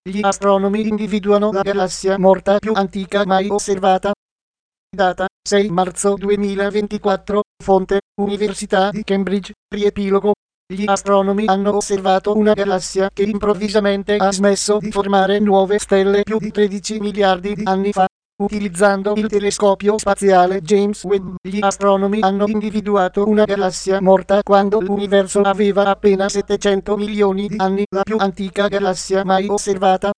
Gli astronomi individuano la galassia morta più antica mai osservata. Data 6 marzo 2024. Fonte Università di Cambridge. Riepilogo. Gli astronomi hanno osservato una galassia che improvvisamente ha smesso di formare nuove stelle più di 13 miliardi di anni fa. Utilizzando il telescopio spaziale James Webb, gli astronomi hanno individuato una galassia morta quando l'universo aveva appena 700 milioni di anni, la più antica galassia mai osservata.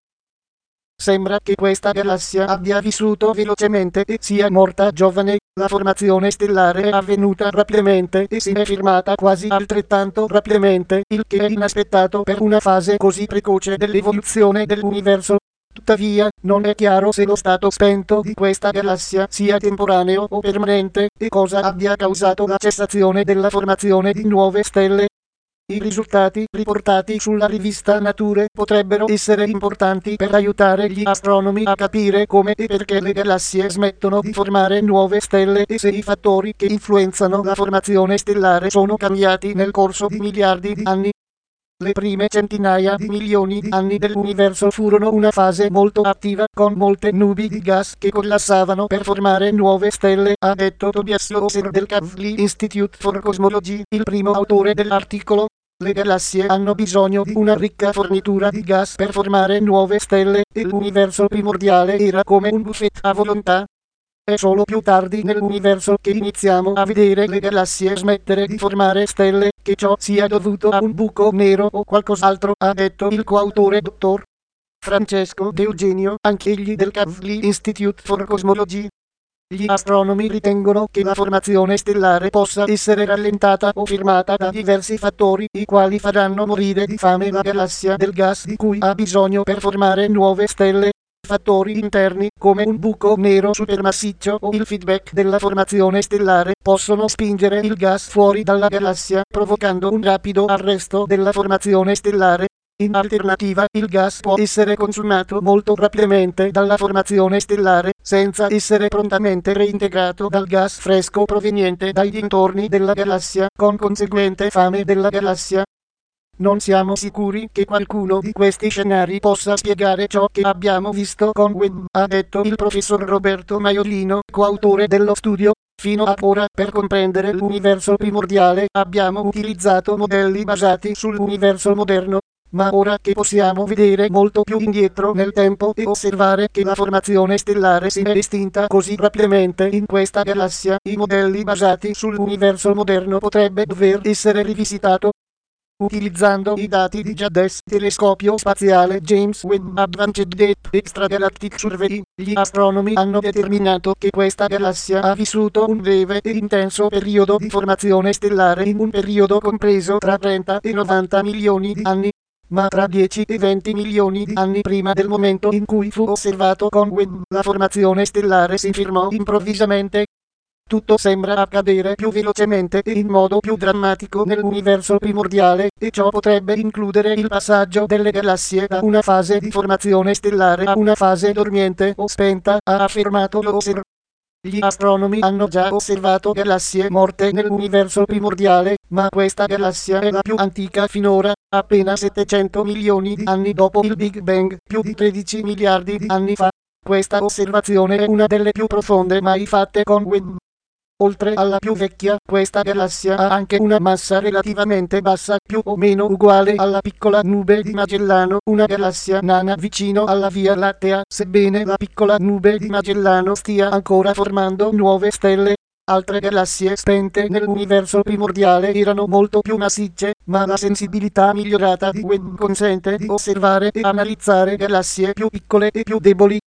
Sembra che questa galassia abbia vissuto velocemente e sia morta giovane. La formazione stellare è avvenuta rapidamente e si è fermata quasi altrettanto rapidamente, il che è inaspettato per una fase così precoce dell'evoluzione dell'universo. Tuttavia, non è chiaro se lo stato spento di questa galassia sia temporaneo o permanente e cosa abbia causato la cessazione della formazione di nuove stelle. I risultati riportati sulla rivista Nature potrebbero essere importanti per aiutare gli astronomi a capire come e perché le galassie smettono di formare nuove stelle e se i fattori che influenzano la formazione stellare sono cambiati nel corso di miliardi di anni. Le prime centinaia di milioni di anni dell'universo furono una fase molto attiva, con molte nubi di gas che collassavano per formare nuove stelle, ha detto Tobias Loser del Kavli Institute for Cosmology, il primo autore dell'articolo. Le galassie hanno bisogno di una ricca fornitura di gas per formare nuove stelle, e l'universo primordiale era come un buffet a volontà. È solo più tardi nell'universo che iniziamo a vedere le galassie smettere di formare stelle, che ciò sia dovuto a un buco nero o qualcos'altro, ha detto il coautore dottor Francesco De Eugenio, anch'egli del Kavli Institute for Cosmology. Gli astronomi ritengono che la formazione stellare possa essere rallentata o fermata da diversi fattori, i quali faranno morire di fame la galassia del gas di cui ha bisogno per formare nuove stelle. Fattori interni, come un buco nero supermassiccio o il feedback della formazione stellare, possono spingere il gas fuori dalla galassia, provocando un rapido arresto della formazione stellare. In alternativa, il gas può essere consumato molto rapidamente dalla formazione stellare, senza essere prontamente reintegrato dal gas fresco proveniente dai dintorni della galassia, con conseguente fame della galassia. Non siamo sicuri che qualcuno di questi scenari possa spiegare ciò che abbiamo visto con Webb, ha detto il professor Roberto Maiolino, coautore dello studio. Fino ad ora, per comprendere l'universo primordiale, abbiamo utilizzato modelli basati sull'universo moderno. Ma ora che possiamo vedere molto più indietro nel tempo e osservare che la formazione stellare si è estinta così rapidamente in questa galassia, i modelli basati sull'universo moderno potrebbe dover essere rivisitato. Utilizzando i dati di JADES, telescopio spaziale James Webb Advanced Deep Extragalactic Survey, gli astronomi hanno determinato che questa galassia ha vissuto un breve e intenso periodo di formazione stellare in un periodo compreso tra 30 e 90 milioni di anni. Ma tra 10 e 20 milioni di anni prima del momento in cui fu osservato con Webb, la formazione stellare si fermò improvvisamente. Tutto sembra accadere più velocemente e in modo più drammatico nell'universo primordiale, e ciò potrebbe includere il passaggio delle galassie da una fase di formazione stellare a una fase dormiente o spenta, ha affermato Loser. Gli astronomi hanno già osservato galassie morte nell'universo primordiale, ma questa galassia è la più antica finora, appena 700 milioni di anni dopo il Big Bang, più di 13 miliardi di anni fa. Questa osservazione è una delle più profonde mai fatte con Webb. Oltre alla più vecchia, questa galassia ha anche una massa relativamente bassa, più o meno uguale alla piccola nube di Magellano, una galassia nana vicino alla Via Lattea, sebbene la piccola nube di Magellano stia ancora formando nuove stelle. Altre galassie spente nell'universo primordiale erano molto più massicce, ma la sensibilità migliorata di Webb consente di osservare e analizzare galassie più piccole e più deboli.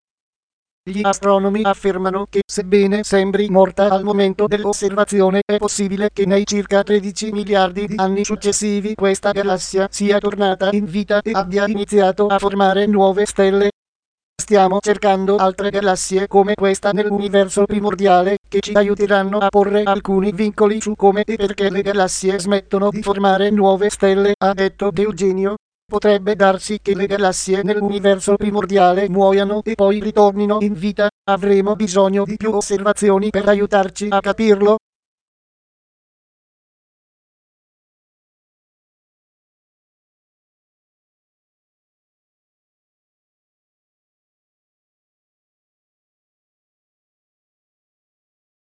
Gli astronomi affermano che, sebbene sembri morta al momento dell'osservazione, è possibile che nei circa 13 miliardi di anni successivi questa galassia sia tornata in vita e abbia iniziato a formare nuove stelle. Stiamo cercando altre galassie come questa nell'universo primordiale, che ci aiuteranno a porre alcuni vincoli su come e perché le galassie smettono di formare nuove stelle, ha detto De Eugenio. Potrebbe darsi che le galassie nell'universo primordiale muoiano e poi ritornino in vita. Avremo bisogno di più osservazioni per aiutarci a capirlo.